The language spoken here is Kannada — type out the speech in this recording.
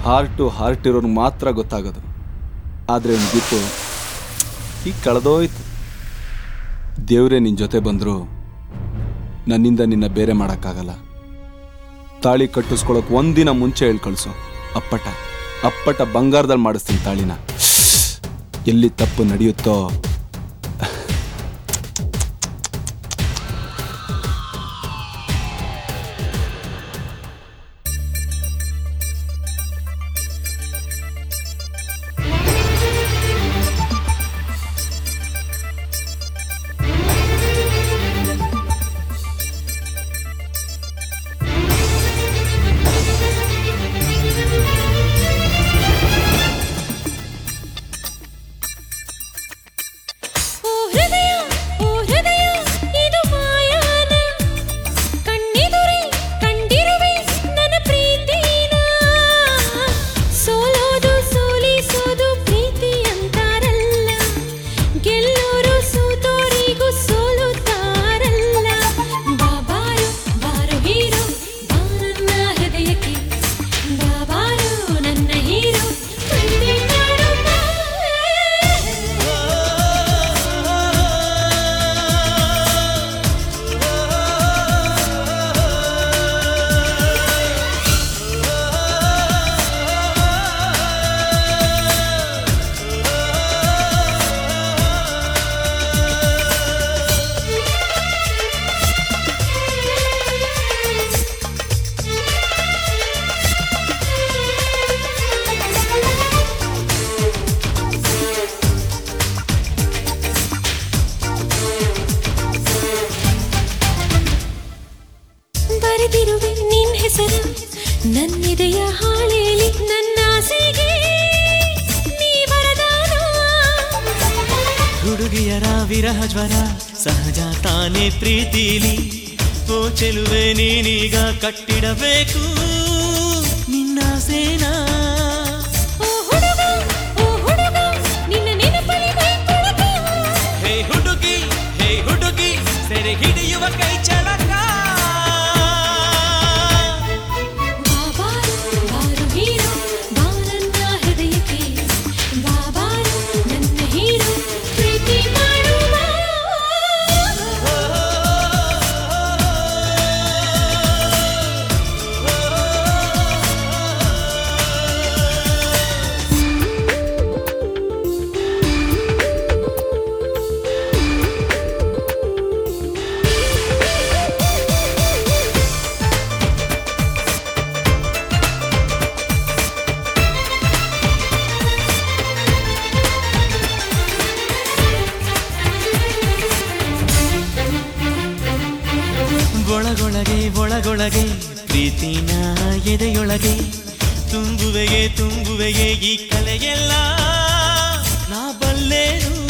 ಹಾರ್ಟ್ ಇರೋರ್ಗೆ ಮಾತ್ರ ಗೊತ್ತಾಗೋದು. ಆದರೆ ಒಂದು ಗೀತು ಈಗ ಕಳೆದೋಯ್ತು. ದೇವರೇ ನಿನ್ನ ಜೊತೆ ಬಂದರೂ ನನ್ನಿಂದ ನಿನ್ನ ಬೇರೆ ಮಾಡೋಕ್ಕಾಗಲ್ಲ. ತಾಳಿ ಕಟ್ಟಿಸ್ಕೊಳಕ್ಕೆ ಒಂದಿನ ಮುಂಚೆ ಹೇಳಿ ಕಳಿಸು. ಅಪ್ಪಟ ಬಂಗಾರದಲ್ಲಿ ಮಾಡಿಸ್ತೀನಿ ತಾಳಿನ. ಎಲ್ಲಿ ತಪ್ಪು ನಡೆಯುತ್ತೋ ನನ್ನಿದೆಯ ಹಾಳೆಯಲ್ಲಿ ನನ್ನ ಆಸೆಗೆ ನೀ ವರದಾನ. ಹುಡುಗಿಯರ ವಿರಹ ಜ್ವರ ಸಹಜ ತಾನೇ ಪ್ರೀತಿಲಿ. ಓ ಚೆಲುವೆ ನೀನೀಗ ಕಟ್ಟಿಡಬೇಕು ನಿನ್ನ ಸೇನಾ. ಓ ಹುಡುಗ ನಿನ್ನ ನೆನಪಲ್ಲಿ ಕೊಡಕ. ಹೇ ಹುಡುಗಿ ಸೆರೆ ಹಿಡಿಯುವ ಕೈ ಚಳಕ. ಒಳಗೊಳಗೆ ಪ್ರೀತಿನ ಎದೆಯೊಳಗೆ ತುಂಬುವೆಯೇ ಈ ಕಲೆಯೆಲ್ಲ ನಾ ಬಲ್ಲೇನು.